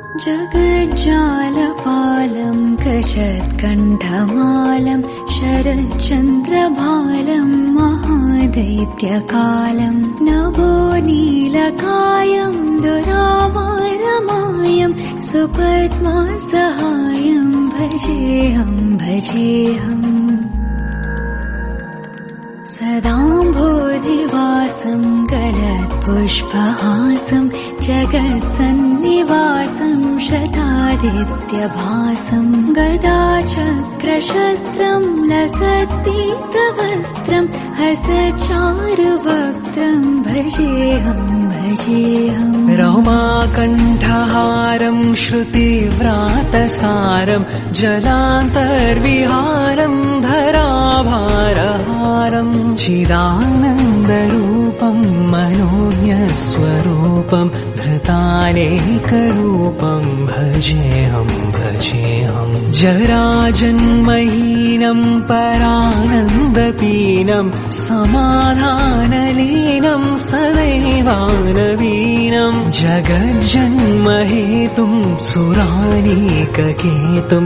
जगज्जालपालं कचत्कण्ठमालं शरच्चन्द्रभालं महादैत्यकालं नभो नीलकायं दुरावारमायं सुपद्मासहायं भजेऽहं भजेऽहम् सदाम्भोधिवासं गलत्पुष्पहासं जगत्सन्निवासं शतादित्यभासं गदाचक्रशस्त्रं लसत्पीतवस्त्रं हसच्चारुवक्त्रं भजेऽहं भजेऽहम् रमाकण्ठहारं श्रुतिव्रातसारं जलान्तर्विहारं धराभारहारं चिदानन्दरूपं मनोज्ञस्वरूपं धृतानेकरूपं भजेऽहं भजेऽहं जराजन्महीनं परानन्दपीनं समाधानलीनं सदैवानवीनं जगज्जन्महेतुं सुरानीककेतुं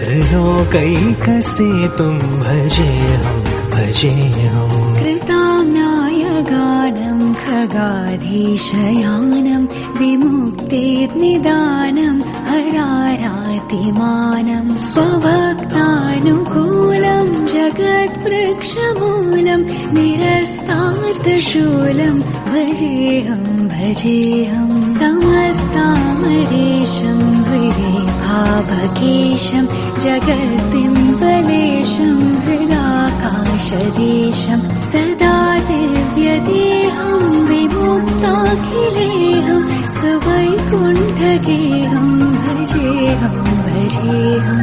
त्रिलोकैकसेतुं भजेऽहं भजेऽहम् कृताम्नायगानं खगाधीशयानं विमुक्तेर्निदानं हरारातिमानं स्वभक्तानुकूलं जगद्वृक्षमूलं निरस्तार्थशूलं भजेऽहं भजेऽहं समस्तामरेशं द्विरेफाभकेशं जगद्बिम्बलेशं हृदाकाशदेशं सदा दिव्यदेहं विमुक्ताखिलेहं सुवैकुण्ठगेहं भजेऽहं भजेऽहम्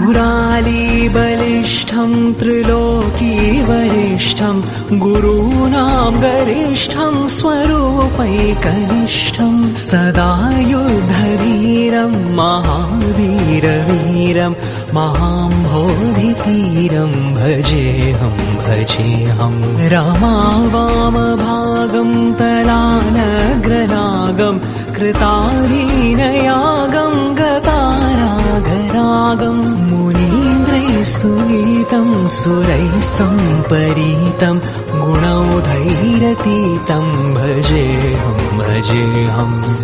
सुरालीबलिष्ठं त्रिलोकीवरिष्ठं गुरूणां गरिष्ठं स्वरूपैकनिष्ठं सदा युद्धवीरं महावीरवीरं महाम्भोधितीरं भजेऽहं भजेऽहं रामावामभागं तलानग्रनागं कृताधीनयागं गतारागरागं मुनीन्द्रैः सुनीतं सुरैः सम्परीतं गुणौघैरतीतं भजेऽहं भजेऽहम्